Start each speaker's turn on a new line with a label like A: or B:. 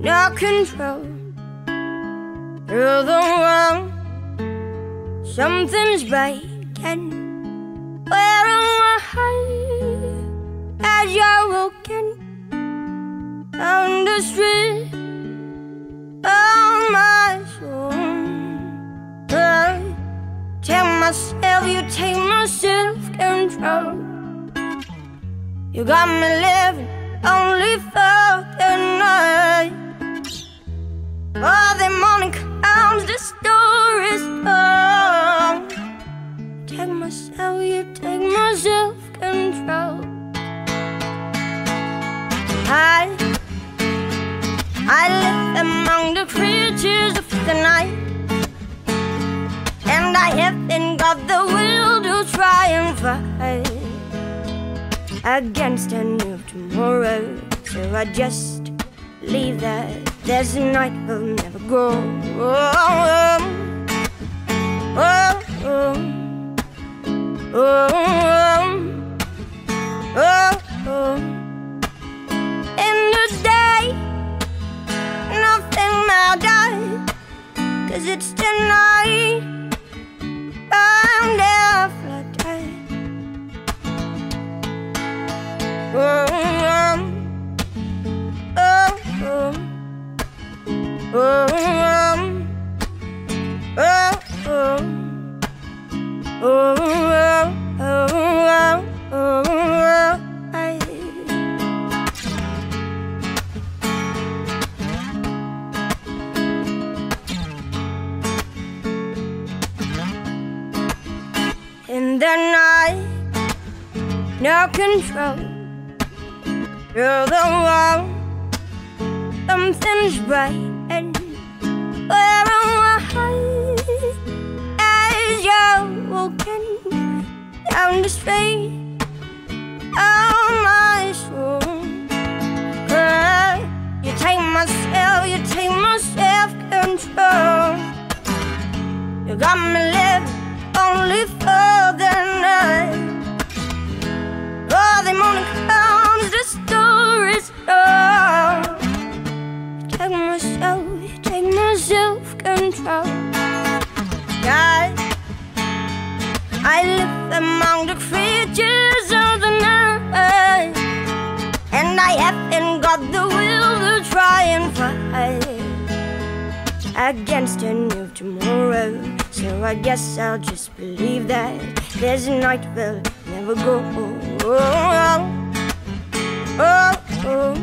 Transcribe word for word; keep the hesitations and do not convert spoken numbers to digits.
A: no control. You're the one. Something's breaking. Where am I as you're walking down the street of my soul? I take myself, you take my self-control. You got me living only for the night. Oh, the morning comes, the story's gone. Take myself, you take my self-control. I, I live among the creatures of the night, and I haven't got the will to try and fight against a new tomorrow. So I just leave that this night will never go. Oh, oh, oh. Oh, oh, oh, oh. In the day, nothing matters, 'cause it's tonight. I'm there flooded. Oh, oh, oh, oh, oh, oh, oh. Oh, oh, oh, oh, oh, I... In the night, no control. You're the one. Something's breaking. Where am I as you're walking down the street of my soul? Girl, you take myself, you take my self-control. You got me living only for the night. Oh, the morning comes, the story's gone. You take myself, you take my self-control. God, I live among the creatures of the night, and I haven't got the will to try and fight against a new tomorrow. So I guess I'll just believe that this night will never go. Oh, oh, oh, oh.